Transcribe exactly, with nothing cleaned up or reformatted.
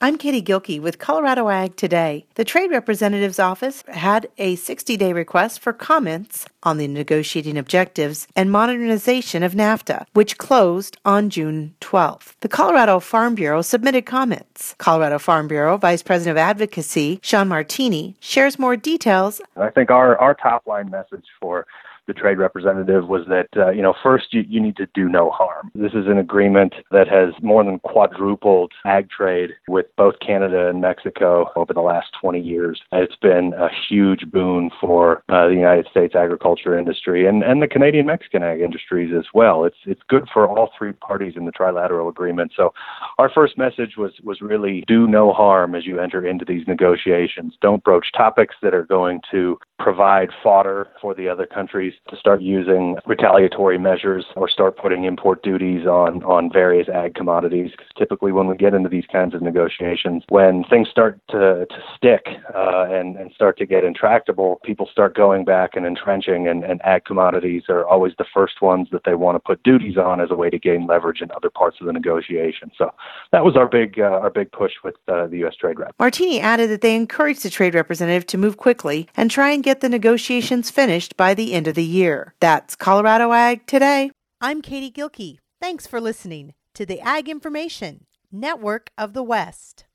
I'm Katie Gilkey with Colorado Ag Today. The Trade Representative's Office had a sixty-day request for comments on the negotiating objectives and modernization of NAFTA, which closed on June twelfth. The Colorado Farm Bureau submitted comments. Colorado Farm Bureau Vice President of Advocacy, Sean Martini, shares more details. I think our, our top-line message for the trade representative was that, uh, you know, first you, you need to do no harm. This is an agreement that has more than quadrupled ag trade with both Canada and Mexico over the last twenty years. It's been a huge boon for uh, the United States agriculture industry and, and the Canadian-Mexican ag industries as well. It's it's good for all three parties in the trilateral agreement. So our first message was, was really do no harm as you enter into these negotiations. Don't broach topics that are going to provide fodder for the other countries to start using retaliatory measures or start putting import duties on, on various ag commodities. Because typically when we get into these kinds of negotiations, when things start to, to stick uh, and, and start to get intractable, people start going back and entrenching, and, and ag commodities are always the first ones that they want to put duties on as a way to gain leverage in other parts of the negotiation. So that was our big, uh, our big push with uh, the U S Trade Rep. Martini added that they encouraged the trade representative to move quickly and try and get the negotiations finished by the end of the year. That's Colorado Ag Today. I'm Katie Gilkey. Thanks for listening to the Ag Information Network of the West.